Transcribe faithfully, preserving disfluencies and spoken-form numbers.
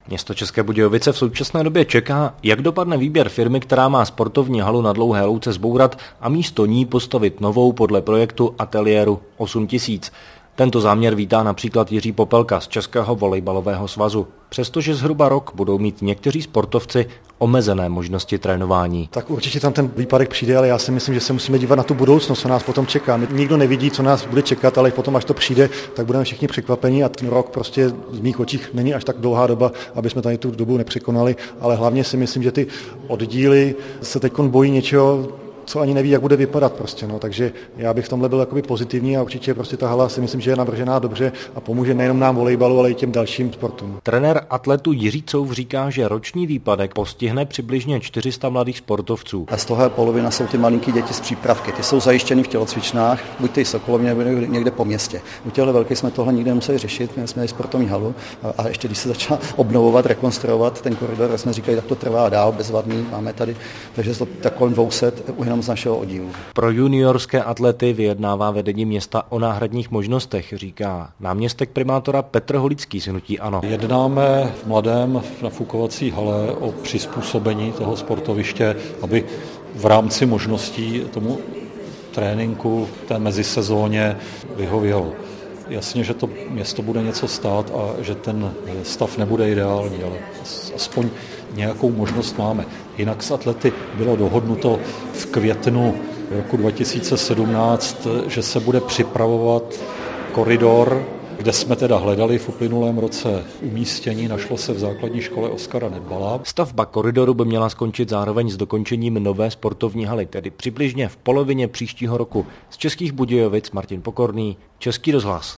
Město České Budějovice v současné době čeká, jak dopadne výběr firmy, která má sportovní halu na Dlouhé louce zbourat a místo ní postavit novou podle projektu ateliéru osm tisíc. Tento záměr vítá například Jiří Popelka z Českého volejbalového svazu. Přestože zhruba rok budou mít někteří sportovci omezené možnosti trénování. Tak určitě tam ten výpadek přijde, ale já si myslím, že se musíme dívat na tu budoucnost, co nás potom čeká. Nikdo nevidí, co nás bude čekat, ale potom, až to přijde, tak budeme všichni překvapení a ten rok prostě v mých očích není až tak dlouhá doba, aby jsme tady tu dobu nepřekonali, ale hlavně si myslím, že ty oddíly se teď bojí něčeho, co ani neví, jak bude vypadat prostě, no, takže já bych v tomhle byl jakoby pozitivní a určitě prostě ta hala si myslím, že je navržená dobře a pomůže nejenom nám volejbalu, ale i těm dalším sportům. Trenér atletů Jiří Couf říká, že roční výpadek postihne přibližně čtyři sta mladých sportovců. A z toho polovina jsou ty malinký děti z přípravky, ty jsou zajištěny v tělocvičnách, buď ty Sokolovně, nebo někde po městě. U těchto velkých jsme tohle nikdy nemuseli řešit, my jsme měli sportovní halu a, a ještě když se začala obnovovat, rekonstruovat ten koridor, tak jsme říkali, tak to trvá dál, bezvadný, máme tady, takže to tak kolem dvě stě jenom z našeho oddílu. Pro juniorské atlety vyjednává vedení města o náhradních možnostech, říká náměstek primátora Petr Holický z hnutí ANO. Jednáme v mladém nafukovací hale o přizpůsobení toho sportoviště, aby v rámci možností tomu tréninku té mezisezóně vyhovělo. Jasně, že to město bude něco stát a že ten stav nebude ideální, ale aspoň nějakou možnost máme. Jinak s atlety bylo dohodnuto v květnu roku dva tisíce sedmnáct, že se bude připravovat koridor, kde jsme teda hledali v uplynulém roce umístění, našlo se v základní škole Oskara Nedbala. Stavba koridoru by měla skončit zároveň s dokončením nové sportovní haly, tedy přibližně v polovině příštího roku. Z Českých Budějovic Martin Pokorný, Český rozhlas.